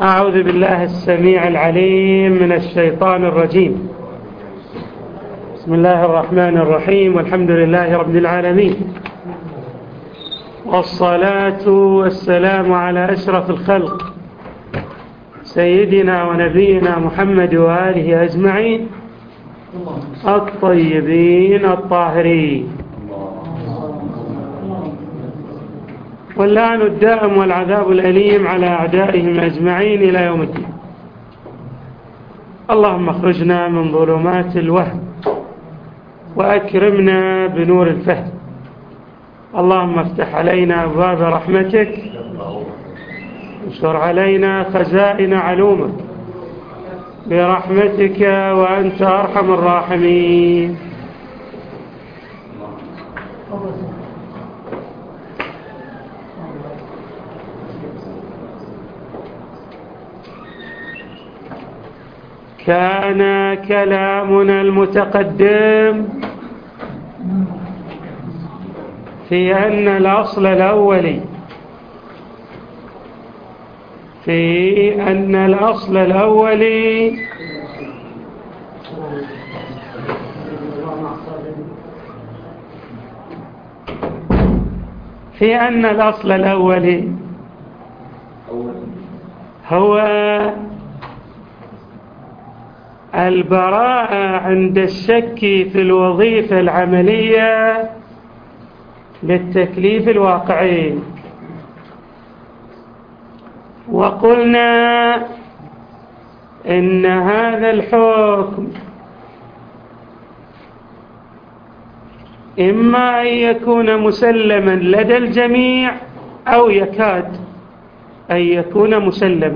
أعوذ بالله السميع العليم من الشيطان الرجيم. بسم الله الرحمن الرحيم، والحمد لله رب العالمين، والصلاة والسلام على أشرف الخلق سيدنا ونبينا محمد وآله أجمعين الطيبين الطاهرين، واللعن الدائم والعذاب الأليم على أعدائهم أجمعين إلى يوم الدين. اللهم اخرجنا من ظلمات الوهم وأكرمنا بنور الفهم. اللهم افتح علينا أبواب رحمتك، وانشر علينا خزائن علومك برحمتك وأنت أرحم الراحمين. كان كلامنا المتقدم في أن الأصل الأولي هو البراءة عند الشك في الوظيفة العملية للتكليف الواقعي. وقلنا إن هذا الحكم إما أن يكون مسلما لدى الجميع أو يكاد أن يكون مسلما.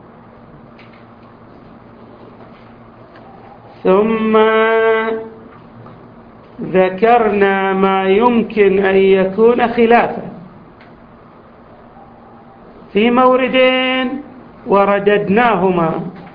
ثم ذكرنا ما يمكن أن يكون خلافا في موردين ورددناهما.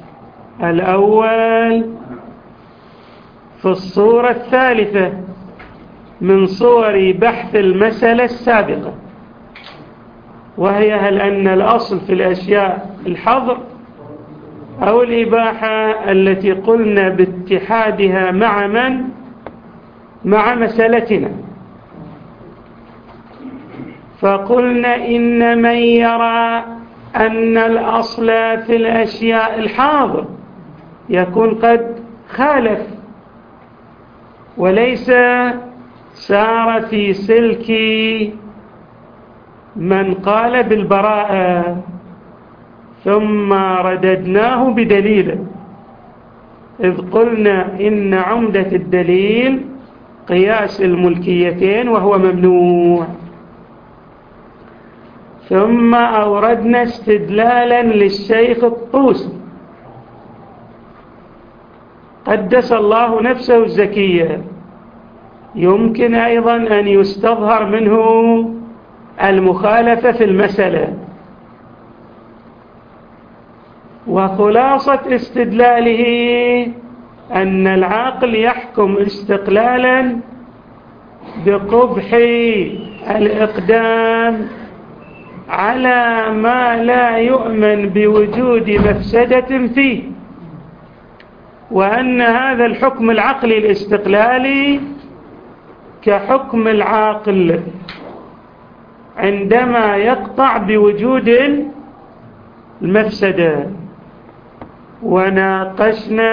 الأول في الصورة الثالثة من صور بحث المسألة السابقة، وهي هل أن الأصل في الأشياء الحظر أو الإباحة التي قلنا باتحادها مع مسألتنا. فقلنا إن من يرى أن الأصل في الأشياء الحاضر يكون قد خالف وليس سار في سلك من قال بالبراءة. ثم رددناه بدليل، إذ قلنا إن عمدة الدليل قياس الملكيتين وهو ممنوع. ثم أوردنا استدلالا للشيخ الطوسي قدس الله نفسه الزكية، يمكن أيضا أن يستظهر منه المخالفة في المسألة. وخلاصة استدلاله أن العقل يحكم استقلالا بقبح الإقدام على ما لا يؤمن بوجود مفسدة فيه، وأن هذا الحكم العقلي الاستقلالي كحكم العاقل عندما يقطع بوجود المفسدة. وناقشنا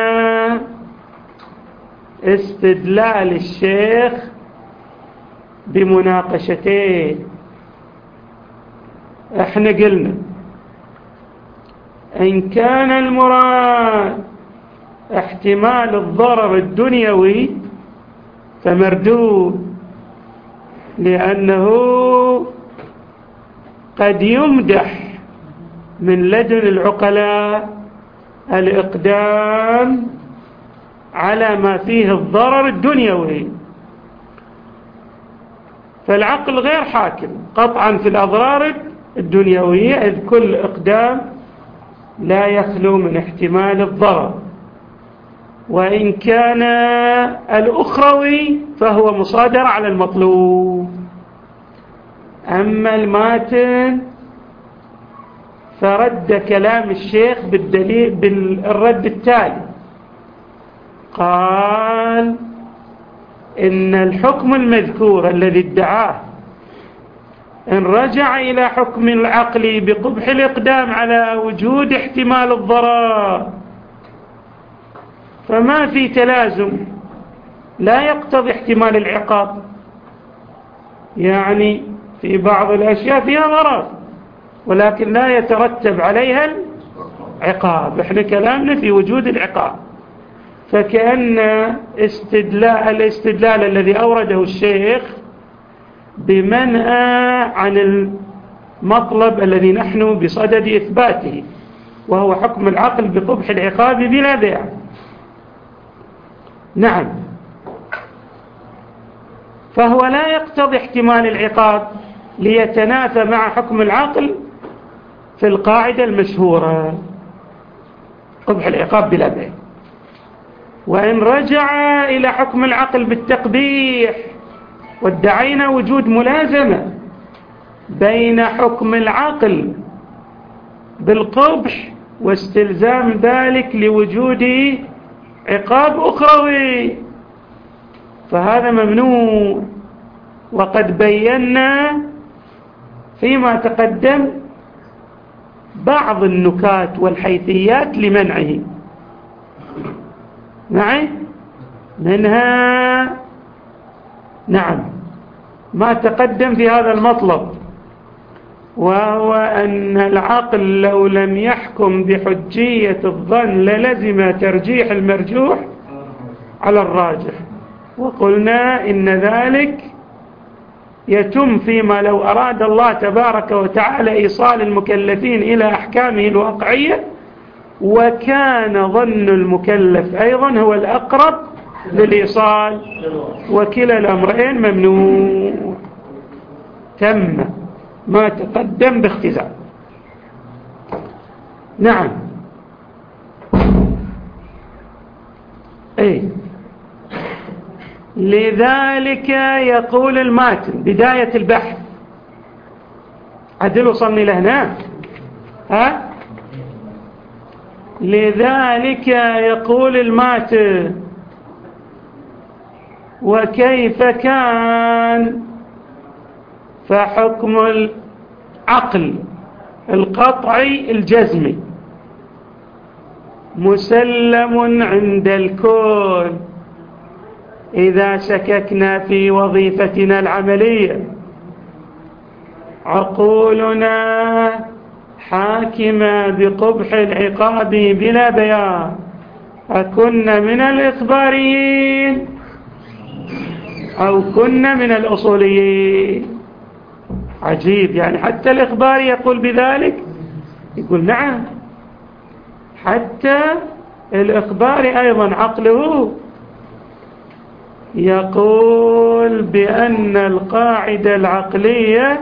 استدلال الشيخ بمناقشتين. احنا قلنا إن كان المراد احتمال الضرر الدنيوي فمردود، لأنه قد يمدح من لدن العقلاء الإقدام على ما فيه الضرر الدنيوي، فالعقل غير حاكم قطعا في الأضرار الدنيوية، إذ كل إقدام لا يخلو من احتمال الضرر. وإن كان الأخروي فهو مصادر على المطلوب. أما الماتن فرد كلام الشيخ بالرد التالي، قال إن الحكم المذكور الذي ادعاه إن رجع إلى حكم العقل بقبح الإقدام على وجود احتمال الضرر فما في تلازم، لا يقتضي احتمال العقاب. يعني في بعض الأشياء فيها ضرر ولكن لا يترتب عليها العقاب، احنا كلامنا في وجود العقاب. فكأن الاستدلال الذي أورده الشيخ بمنع عن المطلب الذي نحن بصدد إثباته، وهو حكم العقل بقبح العقاب بلا بيع. نعم، فهو لا يقتضي احتمال العقاب ليتنافى مع حكم العقل في القاعدة المشهورة قبح العقاب بلا بيع. وإن رجع إلى حكم العقل بالتقبيح وادعينا وجود ملازمة بين حكم العقل بالقبح واستلزام ذلك لوجود عقاب أخروي فهذا ممنوع. وقد بينا فيما تقدم بعض النكات والحيثيات لمنعه. نعم، منها نعم ما تقدم في هذا المطلب، وهو أن العقل لو لم يحكم بحجية الظن للزم ترجيح المرجوح على الراجح. وقلنا إن ذلك يتم فيما لو أراد الله تبارك وتعالى إيصال المكلفين إلى أحكامه الواقعية وكان ظن المكلف أيضا هو الأقرب للإيصال، وكلا الأمرين ممنوع. تم ما تقدم باختزال. نعم، أي لذلك يقول الماتن بداية البحث، عدل وصلني لهنا، ها؟ لذلك يقول الماتن وكيف كان فحكم العقل القطعي الجزمي مسلم عند الكل إذا شككنا في وظيفتنا العملية. عقولنا حاكمة بقبح العقاب بلا بيان، أكن من الإخباريين أو كنا من الأصوليين. عجيب، يعني حتى الإخباري يقول بذلك، يقول نعم حتى الإخباري أيضا عقله يقول بأن القاعدة العقلية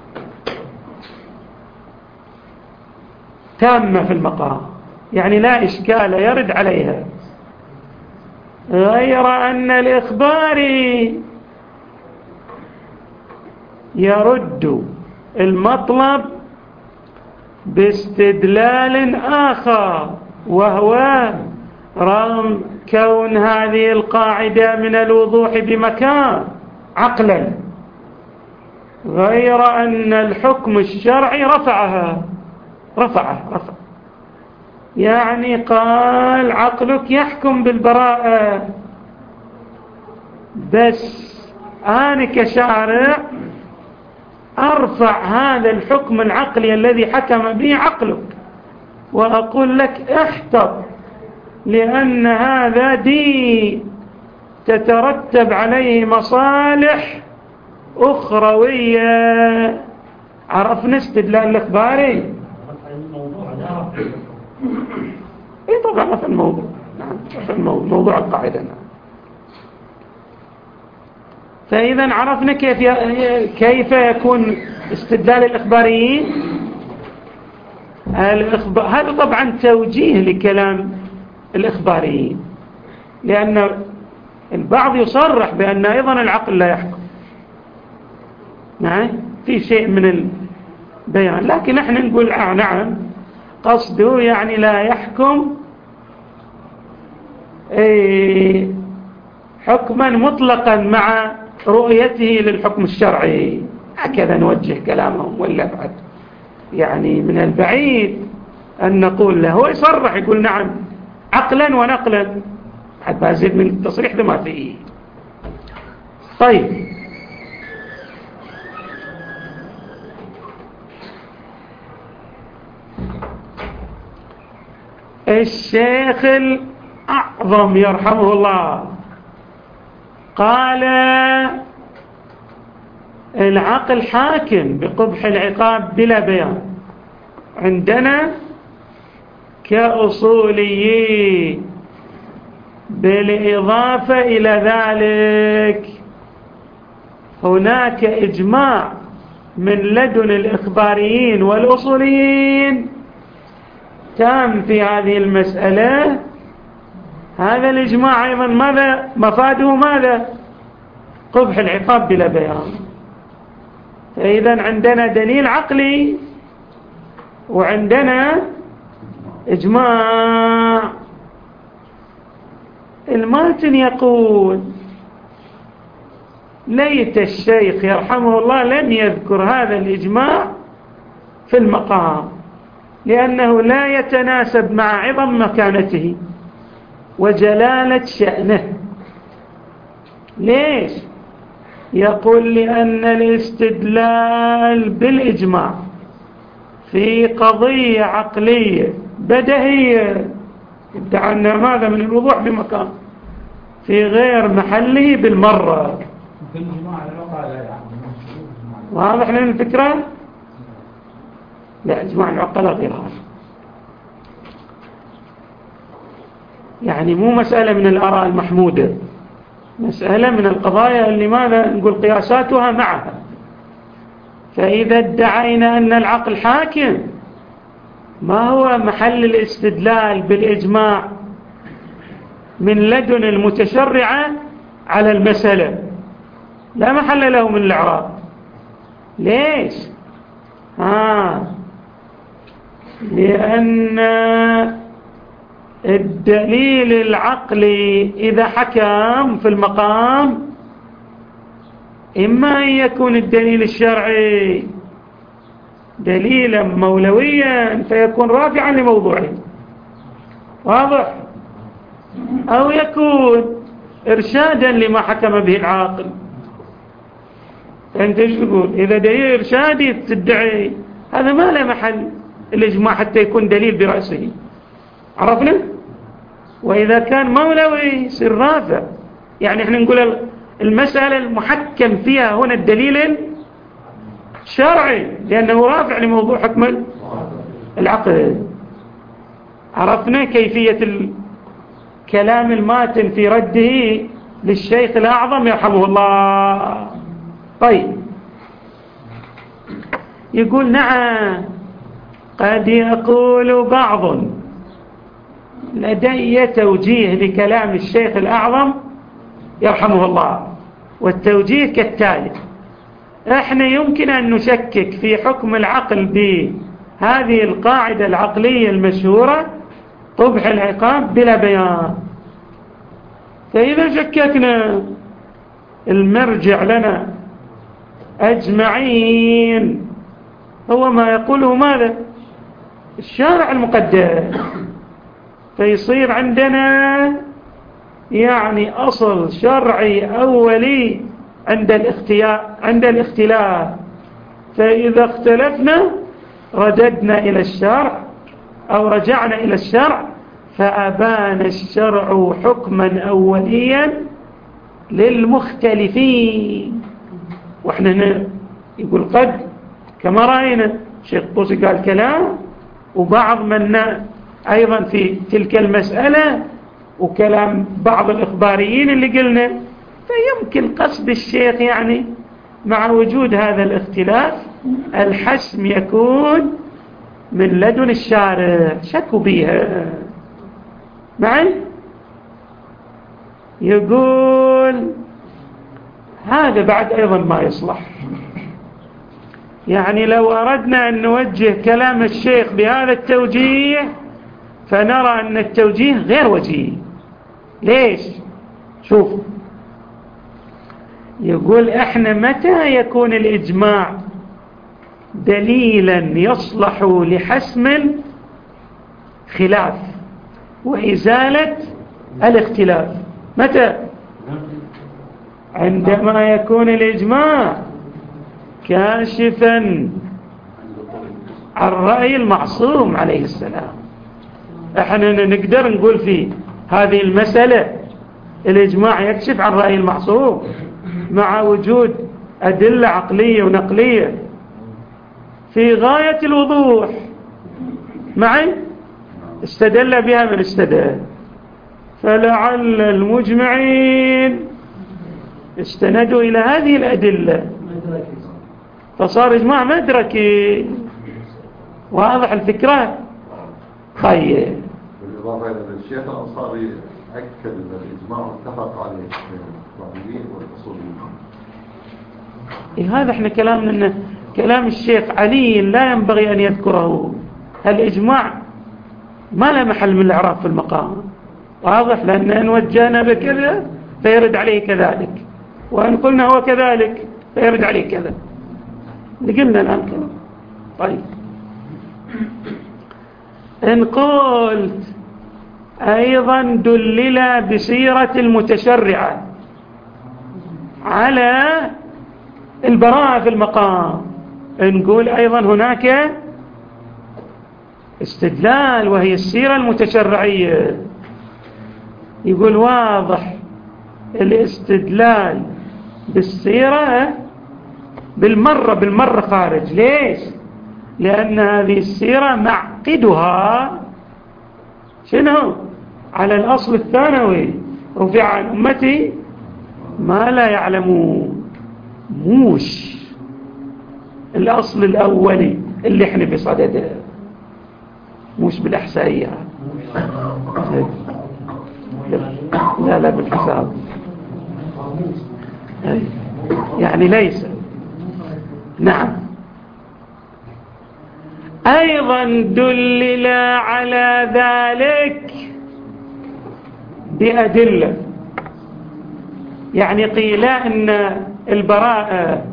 تامة في المقام، يعني لا إشكال يرد عليها، غير أن الإخباري يرد المطلب باستدلال آخر، وهو رغم كون هذه القاعدة من الوضوح بمكان عقلا، غير أن الحكم الشرعي رفع يعني قال عقلك يحكم بالبراءة، بس أنا كشارع أرفع هذا الحكم العقلي الذي حكم به عقلك وأقول لك احتط، لأن هذا دين تترتب عليه مصالح أخروية. عرفنا استدلال الإخباري؟ إيه طبعا في الموضوع، نعم في موضوع القاعدة. نعم. فإذا عرفنا كيف يكون استدلال الإخباريين. هذا طبعا توجيه لكلام الإخباريين، لأن البعض يصرح بأن أيضا العقل لا يحكم. نعم، في شيء من بيان. لكن احنا نقول نعم قصده يعني لا يحكم حكما مطلقا مع رؤيته للحكم الشرعي. هكذا نوجه كلامهم. ولا بعد يعني من البعيد أن نقول له هو يصرح يقول نعم عقلا ونقلا، حتى أزيد من التصريح ده ما فيه. طيب الشيخ الأعظم يرحمه الله قال العقل حاكم بقبح العقاب بلا بيان. عندنا كأصولي، بالإضافة إلى ذلك هناك إجماع من لدن الإخباريين والأصوليين تام في هذه المسألة. هذا الإجماع أيضا ماذا مفاده؟ ماذا؟ قبح العقاب بلا بيان. فإذا عندنا دليل عقلي وعندنا إجماع. الماتن يقول ليت الشيخ يرحمه الله لم يذكر هذا الإجماع في المقام، لأنه لا يتناسب مع عظم مكانته وجلالة شأنه. ليش؟ يقول لأن الاستدلال بالإجماع في قضية عقلية بديهية ادعنا ماذا من الوضوح بمكان في غير محله بالمرة. واضح لنا الفكرة؟ لا، إجماع العقلاء غير هذا. يعني مو مسألة من الآراء المحمودة، مسألة من القضايا اللي ماذا نقول قياساتها معها. فإذا ادعينا أن العقل حاكم، ما هو محل الاستدلال بالإجماع من لدن المتشرعة على المسألة؟ لا محل له من الإعراب. ليش؟ لأن الدليل العقلي إذا حكم في المقام إما أن يكون الدليل الشرعي دليلا مولويا فيكون رافعا لموضوعه، واضح، أو يكون إرشادا لما حكم به العاقل. أنت ايش تقول؟ إذا دليل إرشادي تدعي هذا ما له محل الإجماع حتى يكون دليل برأسه، عرفنا؟ وإذا كان مولوي يصير رافع. يعني احنا نقول المسألة المحكم فيها هنا الدليل الشرعي لأنه رافع لموضوع حكم العقل. عرفنا كيفية الكلام الماتن في رده للشيخ الأعظم يرحمه الله. طيب يقول نعم قد يقول بعض لدي توجيه لكلام الشيخ الأعظم يرحمه الله، والتوجيه كالتالي: احنا يمكن أن نشكك في حكم العقل بهذه القاعدة العقلية المشهورة قبح العقاب بلا بيان. فإذا شككنا المرجع لنا أجمعين هو ما يقوله ماذا؟ الشارع المقدس. فيصير عندنا يعني أصل شرعي أولي عند الاختلاف. فإذا اختلفنا رددنا إلى الشرع أو رجعنا إلى الشرع فأبان الشرع حكما أوليا للمختلفين. وإحنا يقول قد كما رأينا شيخ طوسي قال كلام، وبعض من أيضا في تلك المسألة، وكلام بعض الإخباريين اللي قلنا. فيمكن قصد الشيخ يعني مع وجود هذا الاختلاف الحسم يكون من لدن الشارع. شكوا بيها معي. يقول هذا بعد أيضا ما يصلح. يعني لو أردنا أن نوجه كلام الشيخ بهذا التوجيه فنرى أن التوجيه غير وجيه. ليش؟ شوف، يقول احنا متى يكون الإجماع دليلا يصلح لحسم الخلاف وإزالة الاختلاف؟ متى؟ عندما يكون الإجماع كاشفا عن رأي المعصوم عليه السلام. احنا نقدر نقول في هذه المسألة الإجماع يكشف عن رأي المعصوم مع وجود أدلة عقلية ونقلية في غاية الوضوح معي استدل بها من استدل. فلعل المجمعين استندوا إلى هذه الأدلة فصار إجماع مدركي. واضح الفكرة؟ طيب، بالإضافة إلى الشيخ الأنصاري أكد أن الإجماع اتفق عليه الظاهريين والأصوليين. هذا احنا كلامنا إن كلام الشيخ علي لا ينبغي أن يذكره. الإجماع ما له محل من الإعراب في المقام. واضح؟ لأن إن وجهنا بكذا فيرد عليه كذلك، وإن قلنا هو كذلك فيرد عليه كذا. قلنا الآن كذا. طيب، إن قلت أيضا دلل بسيرة المتشرعة على البراءة في المقام، نقول أيضا هناك استدلال وهي السيرة المتشرعية. يقول واضح الاستدلال بالسيرة بالمرة خارج. ليش؟ لأن هذه السيرة معقدها شنو؟ على الأصل الثانوي، رفع عن أمتي ما لا يعلمون، موش الأصل الأولي اللي احنا في صدده، موش بالإحسائية. لا بالحساب، يعني ليس. نعم، أيضا دلل على ذلك بأدلة. يعني قيل أن البراءة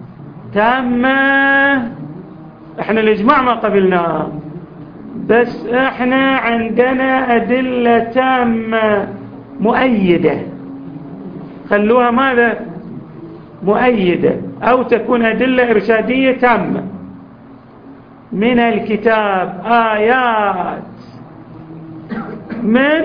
تامة، احنا الإجماع ما قبلناه، بس احنا عندنا أدلة تامة مؤيدة. خلوها ماذا؟ مؤيدة، أو تكون أدلة إرشادية تامة من الكتاب، آيات من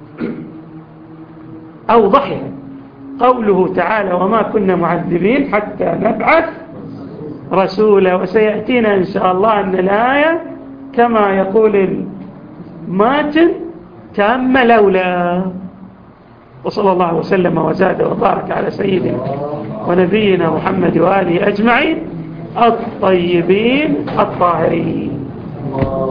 أوضحها قوله تعالى وما كنا معذبين حتى نبعث رسولا. وسيأتينا إن شاء الله أن الآية كما يقول الماتن تامة لولا. وصلى الله وسلم وزاد وبارك على سيدنا ونبينا محمد وآله أجمعين الطيبين الطاهرين.